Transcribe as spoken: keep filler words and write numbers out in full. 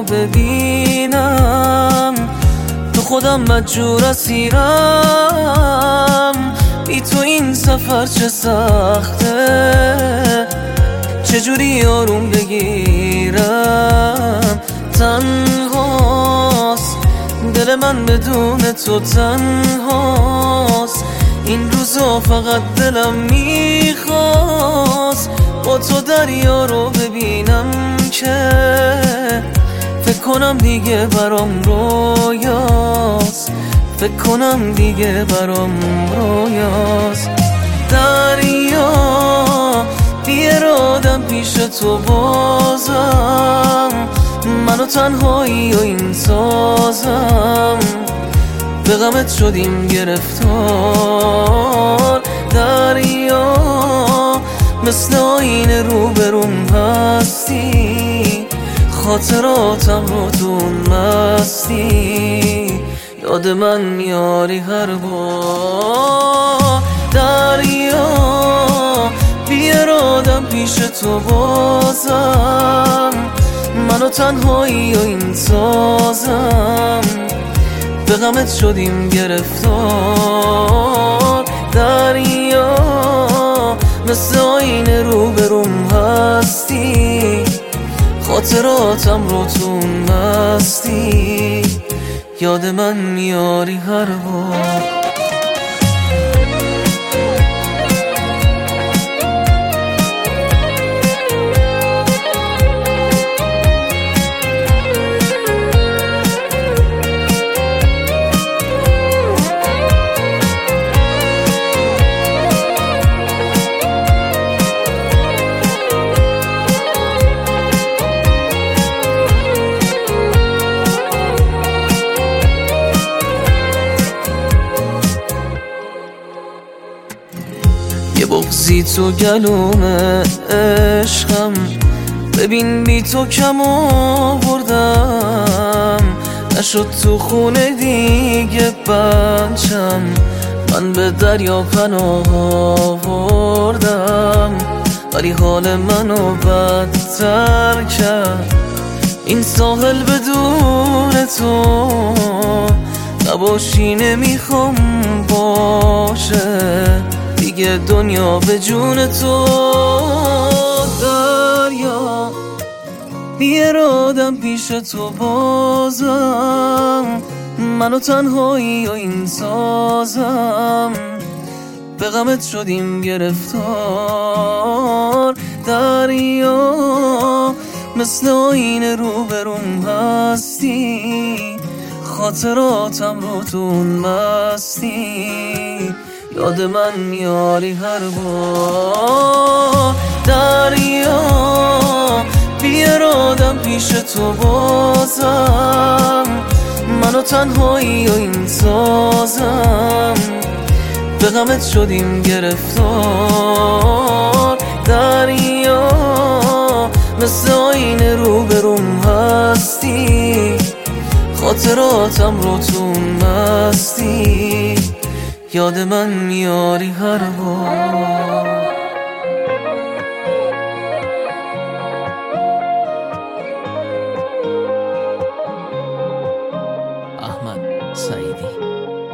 ببینم، تو خودم مجبور اسیرم. بی تو این سفر چه سخته، چجوری آروم بگیرم. تنهاست دل من بدون تو، تنهاست این روزا، فقط دلم میخواست با تو دریا رو ببینم که فکر کنم دیگه برام رویاست، فکر کنم دیگه برام رویاست. دریا بی ارادم پیش تو بازم، منو تنهایی و این سازم، به غمت شدیم گرفتار. دریا مثل آینه روبروم هستی، خاطراتم رو دون مستی، یاد من میاری هر بار. دریا بی ارادم پیش تو بازم، منو تنهایی و این سازم، به غمت شدیم گرفتار. دریا مثل آینه روبروم هستی، خاطراتم رو تو مستی، یاد من میاری هر بار. یه بغضی تو گلوم عشقم، ببین بی تو کم آوردم، نشد تو خونه دیگه بچم، من به دریا پناه آوردم، ولی حال منو بدتر کرد این ساحل بدون تو. نباشی نمیخوام باشه دیگه دنیا به جون تو. دریا بی ارادم پیش تو بازم، منو تنهایی و این سازم، به غمت شدیم گرفتار. دریا مثل آینه روبروم هستی، خاطراتم رو تو مستی، یاد من میاری هر بار. دریا بی ارادم پیش تو بازم، منو تنهایی و این سازم، به غمت شدیم گرفتار. دریا مثل آینه روبروم هستی، خاطراتم رو تو مستی، یاد من میاری هر بار. احمد سعیدی.